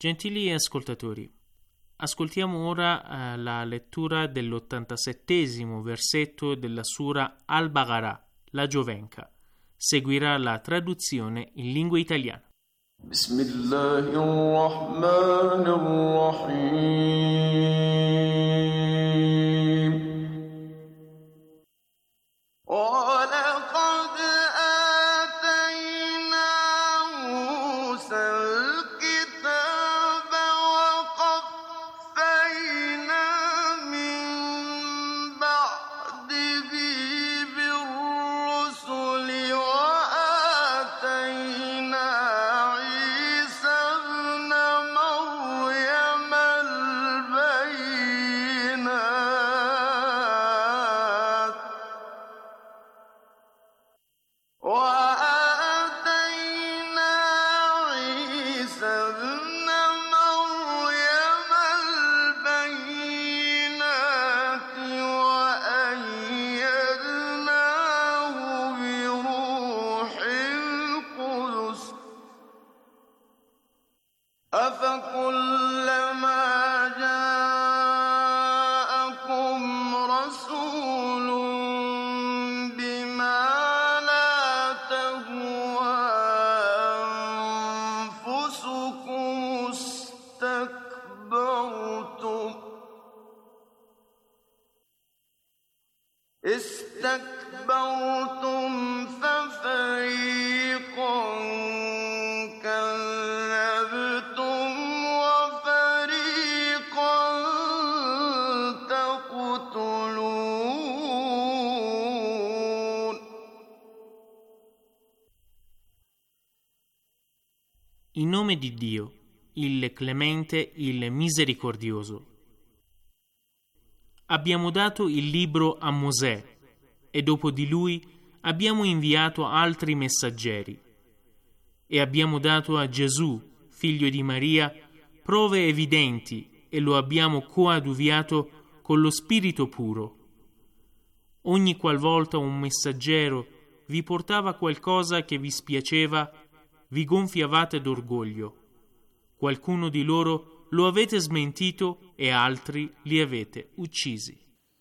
Gentili ascoltatori, ascoltiamo ora la lettura dell'87° versetto della Sura Al-Baqarah, la Giovenca. Seguirà la traduzione in lingua italiana. Bismillahirrahmanirrahim. استكبرتم ففريقا كذبتم وفريقا تقتلون. In nome di Dio, il Clemente, il Misericordioso. Abbiamo dato il libro a Mosè e dopo di lui abbiamo inviato altri messaggeri e abbiamo dato a Gesù, figlio di Maria, prove evidenti e lo abbiamo coadiuviato con lo Spirito puro. Ogni qualvolta un messaggero vi portava qualcosa che vi spiaceva, vi gonfiavate d'orgoglio. Qualcuno di loro lo avete smentito e altri li avete uccisi.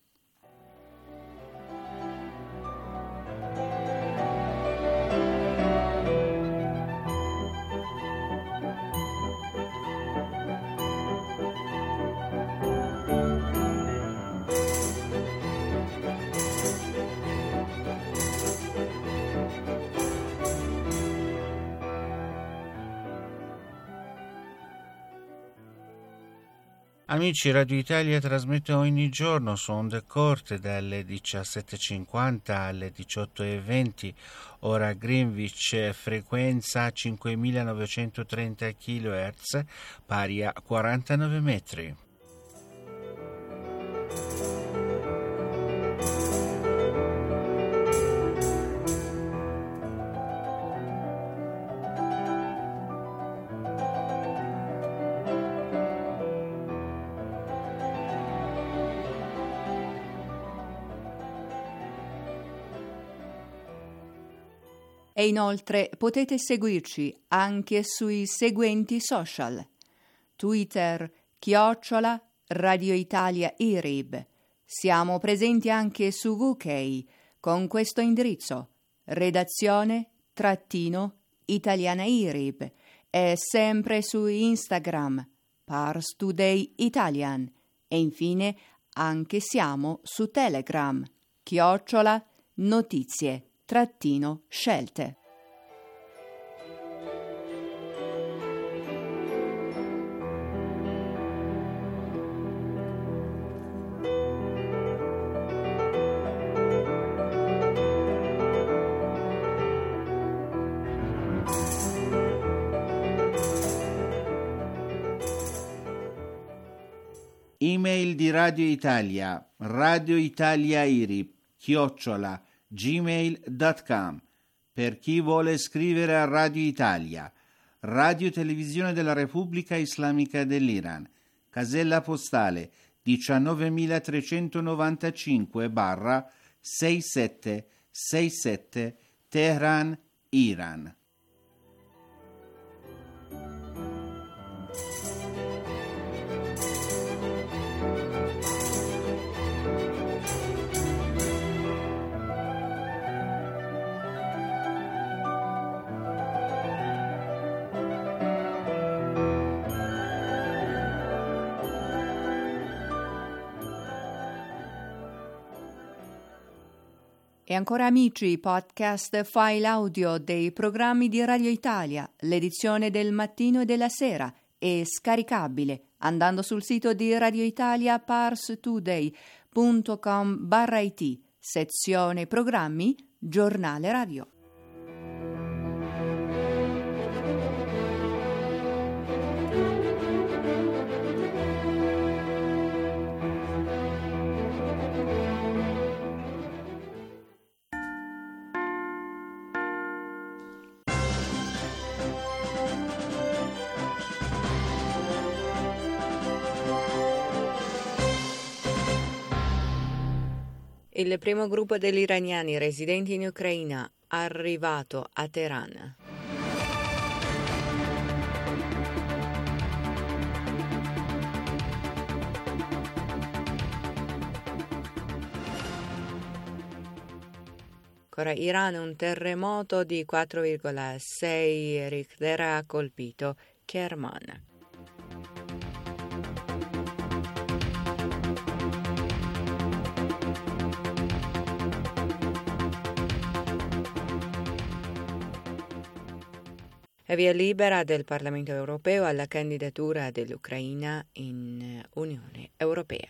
Amici, Radio Italia trasmette ogni giorno su onde corte dalle 17.50 alle 18.20, ora Greenwich, frequenza 5.930 kHz, pari a 49 metri. E inoltre potete seguirci anche sui seguenti social: Twitter, @Radio Italia IRIB. Siamo presenti anche su UK con questo indirizzo: redazione-italiana IRIB, e sempre su Instagram, Pars Today Italian, e infine anche siamo su Telegram, @notizie-scelte. Email di Radio Italia, radioitaliairib@gmail.com. Per chi vuole scrivere a Radio Italia, Radio Televisione della Repubblica Islamica dell'Iran, casella postale 19.395/6767 Teheran, Iran. E ancora amici, podcast file audio dei programmi di Radio Italia, l'edizione del mattino e della sera è scaricabile andando sul sito di Radio Italia parstoday.com/it, sezione programmi, giornale radio. Il primo gruppo degli iraniani residenti in Ucraina arrivato a Teheran. Ancora Iran, un terremoto di 4,6 Richter ha colpito Kerman. E via libera del Parlamento europeo alla candidatura dell'Ucraina in Unione Europea.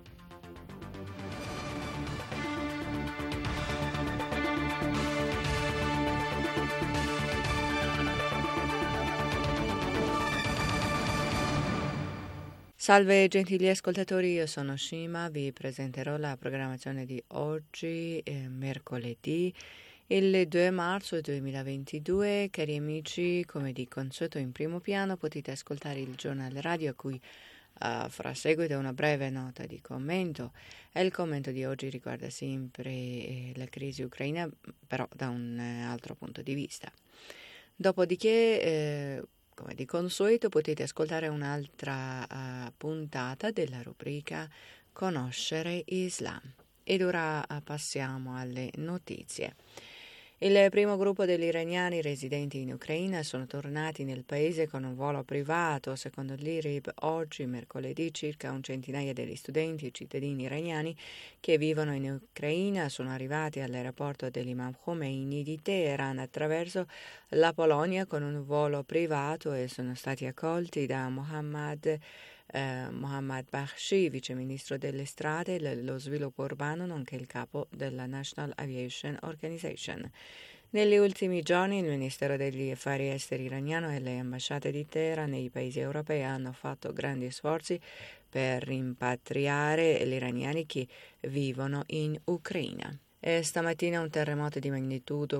Salve gentili ascoltatori, io sono Shima, vi presenterò la programmazione di oggi, mercoledì, il 2 marzo 2022. Cari amici, come di consueto in primo piano potete ascoltare il giornale radio a cui farà seguito una breve nota di commento, e il commento di oggi riguarda sempre la crisi ucraina, però da un altro punto di vista. Dopodiché, come di consueto, potete ascoltare un'altra puntata della rubrica Conoscere Islam. Ed ora passiamo alle notizie. Il primo gruppo degli iraniani residenti in Ucraina sono tornati nel paese con un volo privato. Secondo l'IRIB, oggi, mercoledì, circa un centinaio degli studenti e cittadini iraniani che vivono in Ucraina sono arrivati all'aeroporto dell'Imam Khomeini di Teheran attraverso la Polonia con un volo privato e sono stati accolti da Mohammad Baghshi, vice ministro delle strade e lo sviluppo urbano, nonché il capo della National Aviation Organization. Negli ultimi giorni il Ministero degli Affari Esteri iraniano e le ambasciate di Teheran nei paesi europei hanno fatto grandi sforzi per rimpatriare gli iraniani che vivono in Ucraina. Stamattina un terremoto di magnitudo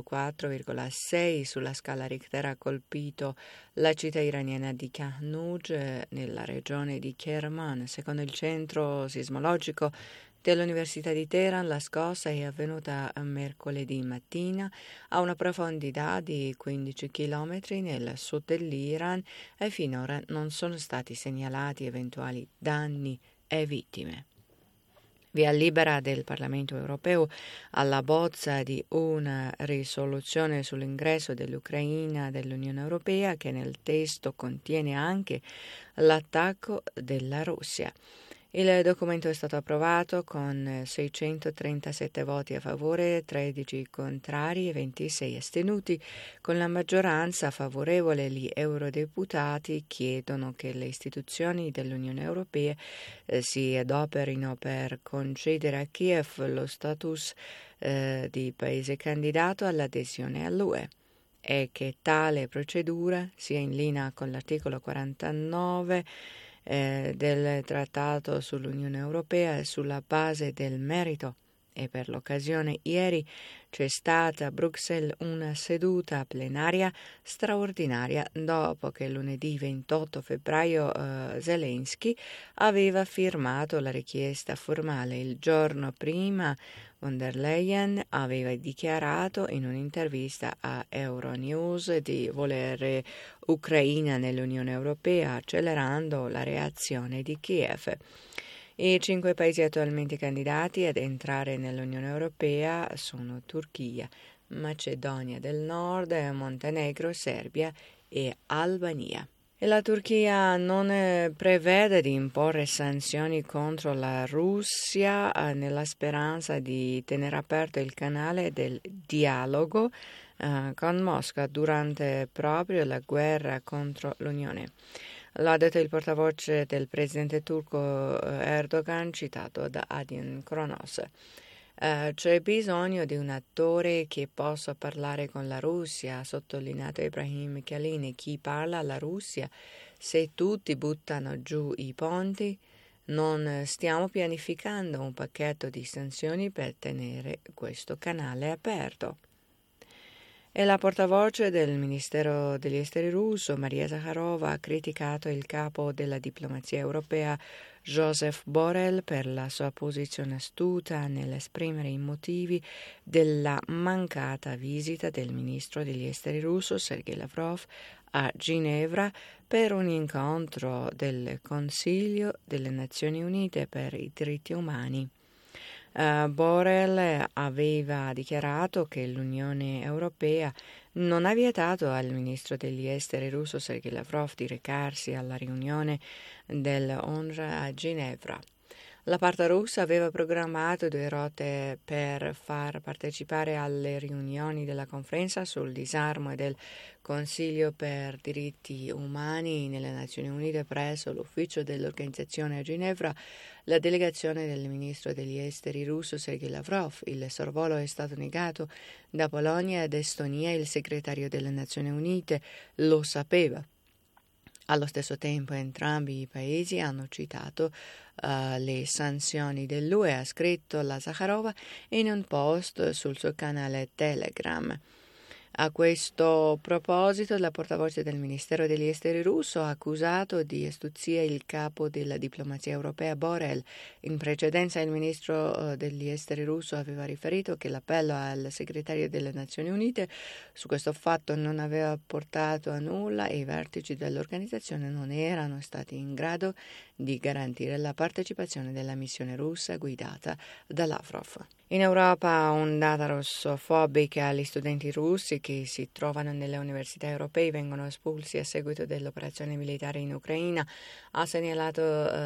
4,6 sulla scala Richter ha colpito la città iraniana di Kahnuj nella regione di Kerman. Secondo il centro sismologico dell'Università di Teheran, la scossa è avvenuta mercoledì mattina a una profondità di 15 km nel sud dell'Iran e finora non sono stati segnalati eventuali danni e vittime. Via libera del Parlamento europeo alla bozza di una risoluzione sull'ingresso dell'Ucraina dell'Unione Europea che nel testo contiene anche l'attacco della Russia. Il documento è stato approvato con 637 voti a favore, 13 contrari e 26 astenuti. Con la maggioranza favorevole, gli eurodeputati chiedono che le istituzioni dell'Unione Europea si adoperino per concedere a Kiev lo status di paese candidato all'adesione all'UE e che tale procedura sia in linea con l'articolo 49 del Trattato sull'Unione Europea e sulla base del merito. E per l'occasione ieri c'è stata a Bruxelles una seduta plenaria straordinaria dopo che lunedì 28 febbraio Zelensky aveva firmato la richiesta formale. Il giorno prima von der Leyen aveva dichiarato in un'intervista a Euronews di volere Ucraina nell'Unione Europea, accelerando la reazione di Kiev. I 5 paesi attualmente candidati ad entrare nell'Unione Europea sono Turchia, Macedonia del Nord, Montenegro, Serbia e Albania. E la Turchia non prevede di imporre sanzioni contro la Russia nella speranza di tenere aperto il canale del dialogo con Mosca durante proprio la guerra contro l'Unione. L'ha detto il portavoce del presidente turco Erdogan, citato da Adin Kronos. C'è bisogno di un attore che possa parlare con la Russia, ha sottolineato Ibrahim Kalin. Chi parla alla Russia? Se tutti buttano giù i ponti, non stiamo pianificando un pacchetto di sanzioni per tenere questo canale aperto. E la portavoce del Ministero degli Esteri russo, Maria Zakharova, ha criticato il capo della diplomazia europea, Joseph Borrell, per la sua posizione astuta nell'esprimere i motivi della mancata visita del ministro degli Esteri russo, Sergei Lavrov, a Ginevra per un incontro del Consiglio delle Nazioni Unite per i diritti umani. Borrell aveva dichiarato che l'Unione Europea non ha vietato al ministro degli esteri russo Sergei Lavrov di recarsi alla riunione dell'ONU a Ginevra. La parte russa aveva programmato 2 rotte per far partecipare alle riunioni della conferenza sul disarmo e del Consiglio per diritti umani nelle Nazioni Unite presso l'ufficio dell'organizzazione a Ginevra la delegazione del ministro degli esteri russo Sergei Lavrov. Il sorvolo è stato negato da Polonia ed Estonia. Il segretario delle Nazioni Unite lo sapeva. Allo stesso tempo entrambi i paesi hanno citato le sanzioni dell'UE, ha scritto la Zakharova in un post sul suo canale Telegram. A questo proposito, la portavoce del Ministero degli Esteri russo ha accusato di astuzia il capo della diplomazia europea Borrell. In precedenza il ministro degli Esteri russo aveva riferito che l'appello al segretario delle Nazioni Unite su questo fatto non aveva portato a nulla e i vertici dell'organizzazione non erano stati in grado di garantire la partecipazione della missione russa guidata da Lavrov. In Europa ondata russofobica, gli studenti russi che si trovano nelle università europee vengono espulsi a seguito dell'operazione militare in Ucraina, ha segnalato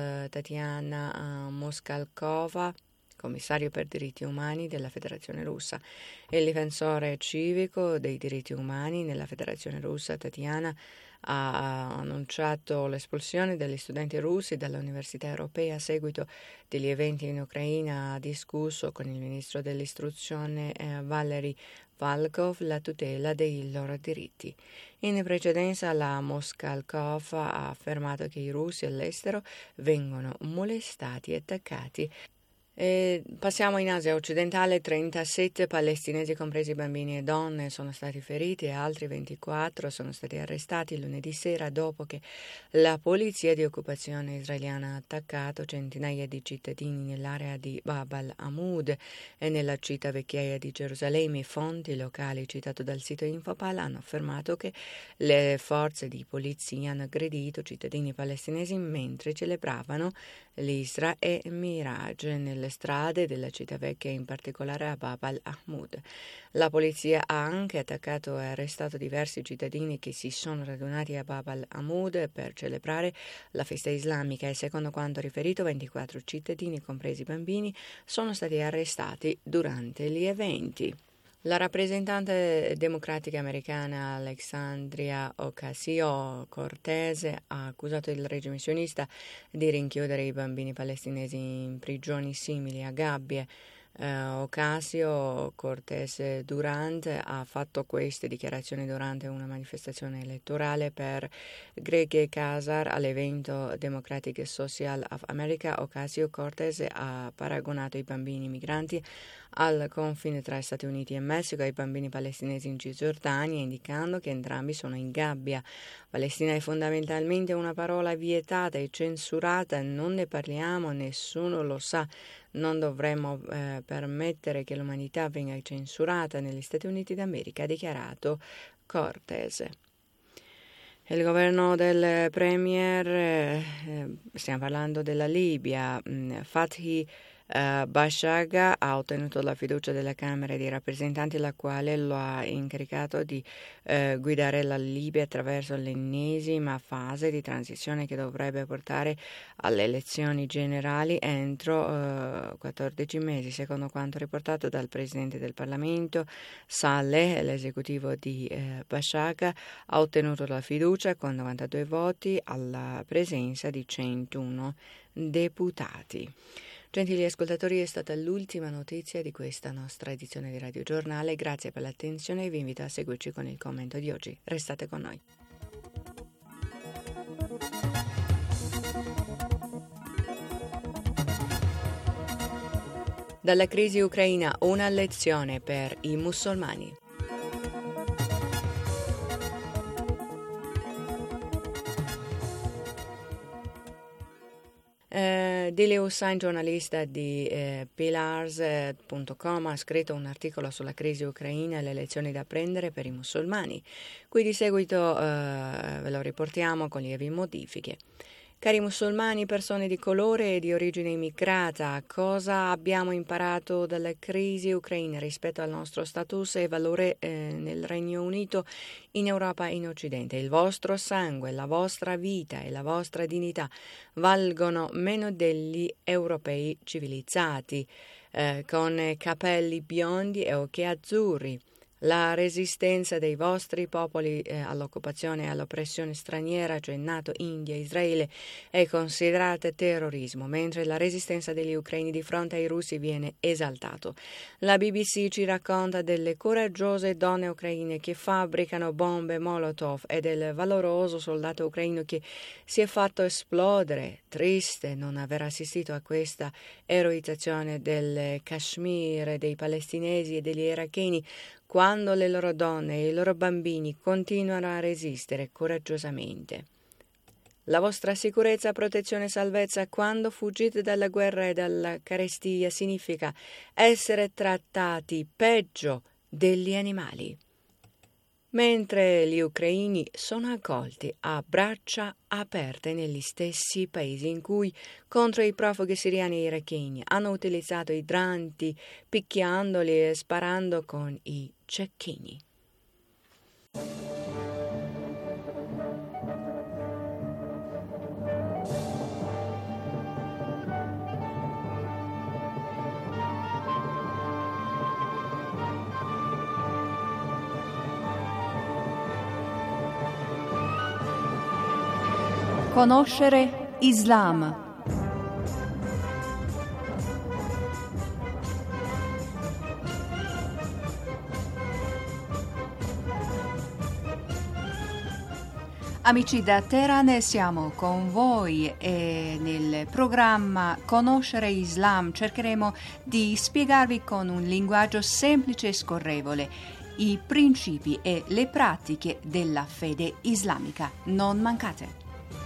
Tatiana Moskalkova, commissario per diritti umani della Federazione Russa. Il difensore civico dei diritti umani nella Federazione Russa, Tatiana, ha annunciato l'espulsione degli studenti russi dall'Università Europea a seguito degli eventi in Ucraina. Ha discusso con il ministro dell'istruzione Valery Valkov la tutela dei loro diritti. In precedenza la Moskalkov ha affermato che i russi all'estero vengono molestati e attaccati. Passiamo in Asia occidentale. 37 palestinesi, compresi bambini e donne, sono stati feriti e altri 24 sono stati arrestati lunedì sera dopo che la polizia di occupazione israeliana ha attaccato centinaia di cittadini nell'area di Bab al-Amud e nella città vecchiaia di Gerusalemme. Fonti locali citate dal sito Infopal hanno affermato che le forze di polizia hanno aggredito cittadini palestinesi mentre celebravano l'Isra e Miraj nelle strade della città vecchia, in particolare a Bab al-Ahmud. La polizia ha anche attaccato e arrestato diversi cittadini che si sono radunati a Bab al-Ahmud per celebrare la festa islamica e, secondo quanto riferito, 24 cittadini, compresi bambini, sono stati arrestati durante gli eventi. La rappresentante democratica americana Alexandria Ocasio-Cortez ha accusato il regime sionista di rinchiudere i bambini palestinesi in prigioni simili a gabbie. Ocasio-Cortez Durant ha fatto queste dichiarazioni durante una manifestazione elettorale per Greg Casar all'evento Democratic Social of America. Ocasio-Cortez ha paragonato i bambini migranti al confine tra Stati Uniti e Messico ai bambini palestinesi in Cisgiordania, indicando che entrambi sono in gabbia. Palestina è fondamentalmente una parola vietata e censurata, non ne parliamo, nessuno lo sa. Non dovremmo permettere che l'umanità venga censurata negli Stati Uniti d'America, ha dichiarato Cortez. Il governo del premier, stiamo parlando della Libia, Fathi Bashaga ha ottenuto la fiducia della Camera dei rappresentanti, la quale lo ha incaricato di guidare la Libia attraverso l'ennesima fase di transizione che dovrebbe portare alle elezioni generali entro 14 mesi, secondo quanto riportato dal Presidente del Parlamento. Saleh, l'esecutivo di Bashaga, ha ottenuto la fiducia con 92 voti alla presenza di 101 deputati. Gentili ascoltatori, è stata l'ultima notizia di questa nostra edizione di Radio Giornale. Grazie per l'attenzione e vi invito a seguirci con il commento di oggi. Restate con noi. Dalla crisi ucraina, una lezione per i musulmani. Dile Hussain, giornalista di Pillars.com, ha scritto un articolo sulla crisi ucraina e le lezioni da prendere per i musulmani. Qui di seguito ve lo riportiamo con lievi modifiche. Cari musulmani, persone di colore e di origine immigrata, cosa abbiamo imparato dalla crisi ucraina rispetto al nostro status e valore nel Regno Unito, in Europa e in Occidente? Il vostro sangue, la vostra vita e la vostra dignità valgono meno degli europei civilizzati, con capelli biondi e occhi azzurri. La resistenza dei vostri popoli all'occupazione e all'oppressione straniera, cioè NATO, India, Israele, è considerata terrorismo, mentre la resistenza degli ucraini di fronte ai russi viene esaltato. La BBC ci racconta delle coraggiose donne ucraine che fabbricano bombe Molotov e del valoroso soldato ucraino che si è fatto esplodere. Triste non aver assistito a questa eroizzazione del Kashmir, dei palestinesi e degli iracheni, quando le loro donne e i loro bambini continuano a resistere coraggiosamente. La vostra sicurezza, protezione e salvezza quando fuggite dalla guerra e dalla carestia significa essere trattati peggio degli animali, mentre gli ucraini sono accolti a braccia aperte negli stessi paesi in cui contro i profughi siriani e iracheni hanno utilizzato idranti, picchiandoli e sparando con i cecchini. Conoscere Islam. Amici da Teheran, siamo con voi e nel programma Conoscere Islam cercheremo di spiegarvi con un linguaggio semplice e scorrevole i principi e le pratiche della fede islamica. Non mancate!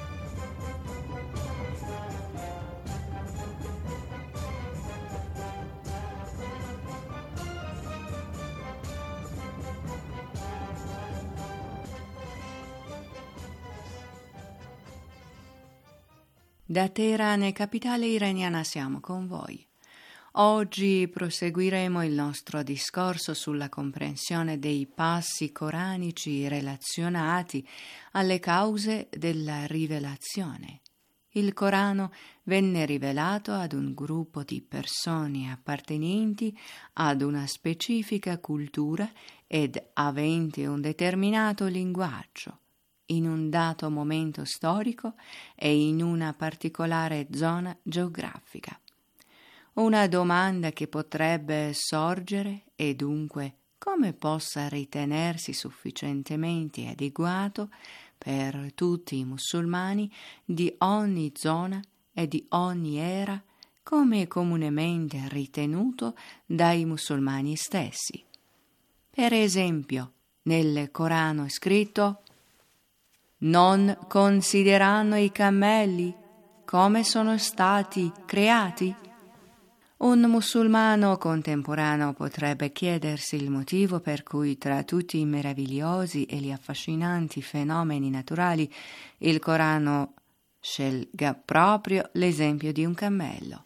Da Teheran, capitale iraniana, siamo con voi. Oggi proseguiremo il nostro discorso sulla comprensione dei passi coranici relazionati alle cause della rivelazione. Il Corano venne rivelato ad un gruppo di persone appartenenti ad una specifica cultura ed aventi un determinato linguaggio, in un dato momento storico e in una particolare zona geografica. Una domanda che potrebbe sorgere è dunque come possa ritenersi sufficientemente adeguato per tutti i musulmani di ogni zona e di ogni era, come è comunemente ritenuto dai musulmani stessi. Per esempio, nel Corano è scritto: non considerano i cammelli come sono stati creati? Un musulmano contemporaneo potrebbe chiedersi il motivo per cui tra tutti i meravigliosi e gli affascinanti fenomeni naturali il Corano scelga proprio l'esempio di un cammello.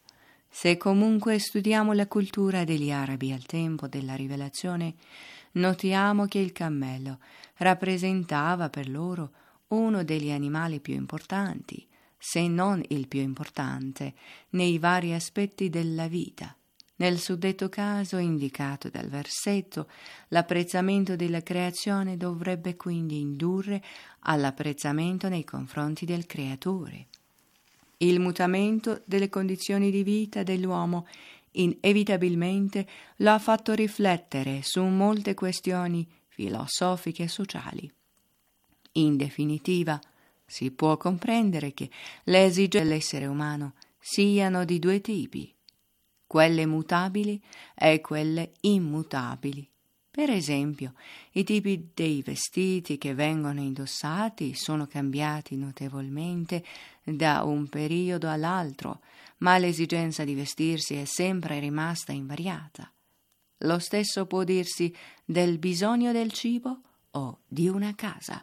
Se comunque studiamo la cultura degli arabi al tempo della rivelazione, notiamo che il cammello rappresentava per loro uno degli animali più importanti, se non il più importante, nei vari aspetti della vita. Nel suddetto caso indicato dal versetto, l'apprezzamento della creazione dovrebbe quindi indurre all'apprezzamento nei confronti del Creatore. Il mutamento delle condizioni di vita dell'uomo inevitabilmente lo ha fatto riflettere su molte questioni filosofiche e sociali. In definitiva, si può comprendere che le esigenze dell'essere umano siano di due tipi, quelle mutabili e quelle immutabili. Per esempio, i tipi dei vestiti che vengono indossati sono cambiati notevolmente da un periodo all'altro, ma l'esigenza di vestirsi è sempre rimasta invariata. Lo stesso può dirsi del bisogno del cibo o di una casa.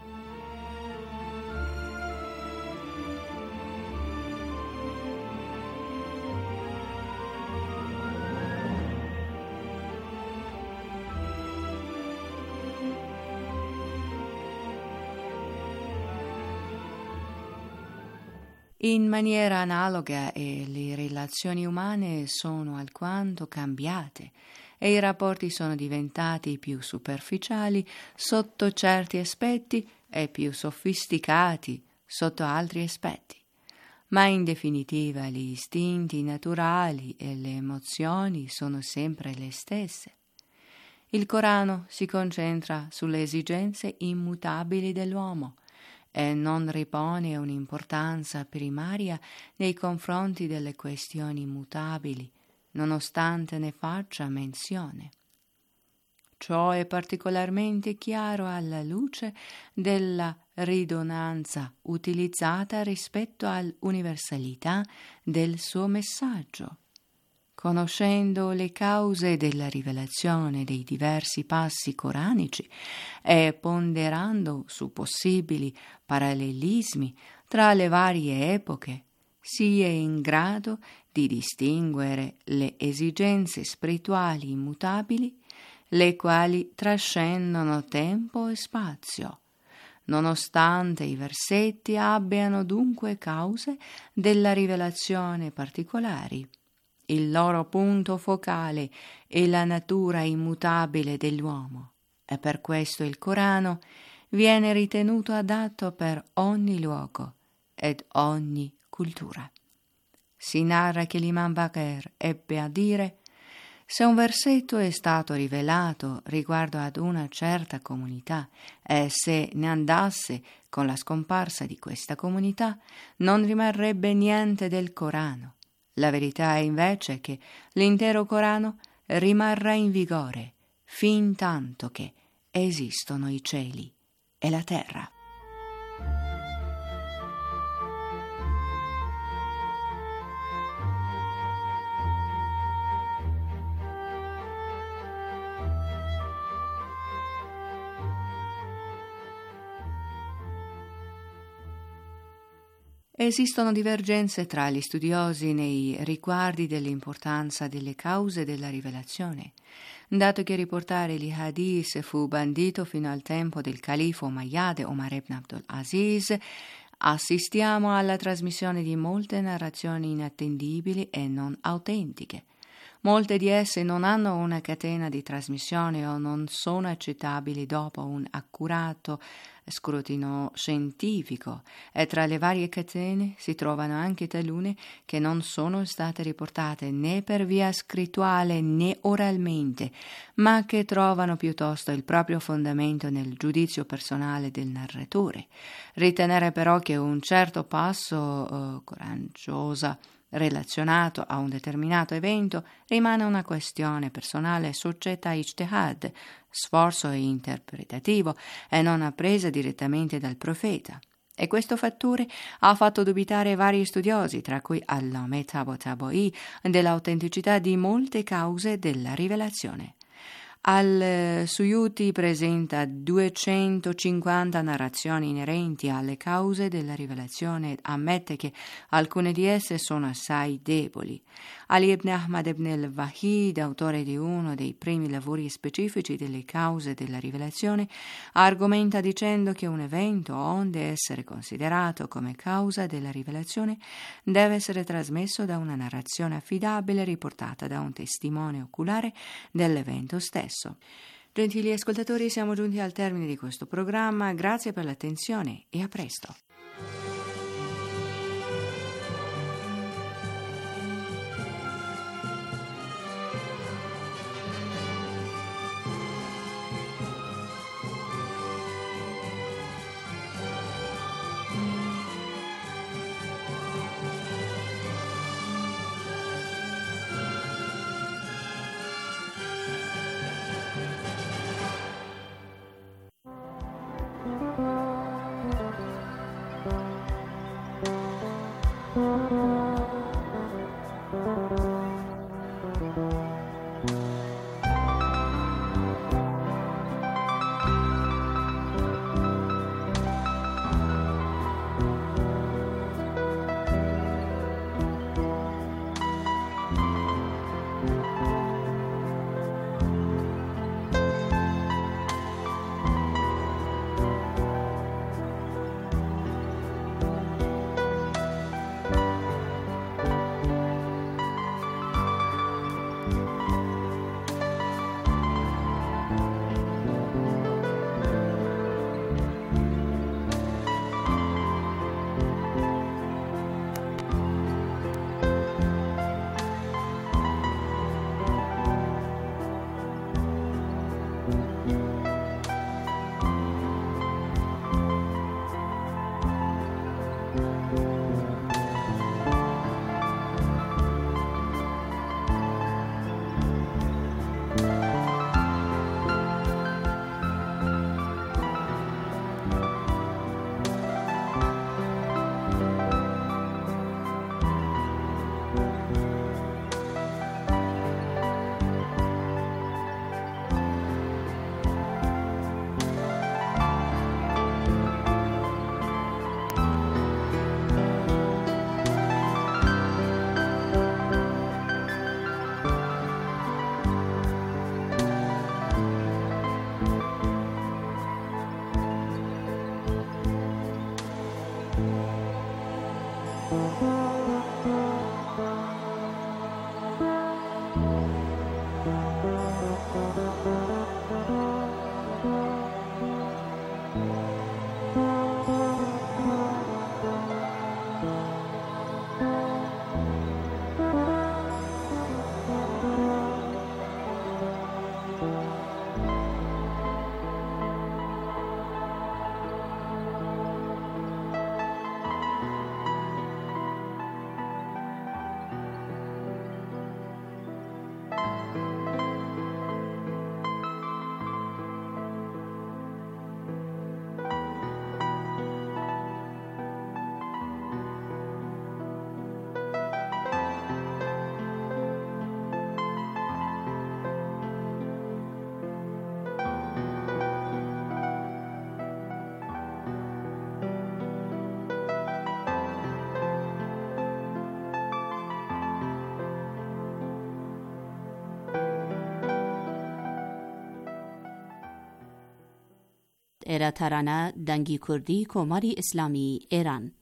In maniera analoga le relazioni umane sono alquanto cambiate e i rapporti sono diventati più superficiali sotto certi aspetti e più sofisticati sotto altri aspetti. Ma in definitiva gli istinti naturali e le emozioni sono sempre le stesse. Il Corano si concentra sulle esigenze immutabili dell'uomo e non ripone un'importanza primaria nei confronti delle questioni mutabili, nonostante ne faccia menzione. Ciò è particolarmente chiaro alla luce della ridonanza utilizzata rispetto all'universalità del suo messaggio. Conoscendo le cause della rivelazione dei diversi passi coranici e ponderando su possibili parallelismi tra le varie epoche, si è in grado di distinguere le esigenze spirituali immutabili, le quali trascendono tempo e spazio, nonostante i versetti abbiano dunque cause della rivelazione particolari. Il loro punto focale è la natura immutabile dell'uomo e per questo il Corano viene ritenuto adatto per ogni luogo ed ogni cultura. Si narra che l'Imam Baqir ebbe a dire: se un versetto è stato rivelato riguardo ad una certa comunità e se ne andasse con la scomparsa di questa comunità, non rimarrebbe niente del Corano. La verità è invece che l'intero Corano rimarrà in vigore fin tanto che esistono i cieli e la terra. Esistono divergenze tra gli studiosi nei riguardi dell'importanza delle cause della rivelazione, dato che riportare gli hadith fu bandito fino al tempo del califfo Umayyad Omar ibn Abdul Aziz. Assistiamo alla trasmissione di molte narrazioni inattendibili e non autentiche. Molte di esse non hanno una catena di trasmissione o non sono accettabili dopo un accurato scrutinio scientifico, e tra le varie catene si trovano anche talune che non sono state riportate né per via scrittuale né oralmente, ma che trovano piuttosto il proprio fondamento nel giudizio personale del narratore. Ritenere però che un certo passo coraggiosa relazionato a un determinato evento rimane una questione personale soggetta a ijtihad, sforzo interpretativo, e non appresa direttamente dal profeta. E questo fattore ha fatto dubitare vari studiosi, tra cui Allame Tabatabai, dell'autenticità di molte cause della rivelazione. Al Suyuti presenta 250 narrazioni inerenti alle cause della rivelazione, ammette che alcune di esse sono assai deboli. Ali ibn Ahmad ibn al-Wahid, autore di uno dei primi lavori specifici delle cause della rivelazione, argomenta dicendo che un evento, onde essere considerato come causa della rivelazione, deve essere trasmesso da una narrazione affidabile riportata da un testimone oculare dell'evento stesso. Gentili ascoltatori, siamo giunti al termine di questo programma. Grazie per l'attenzione e a presto. era tarana dangi kurdی کماری اسلامی ایران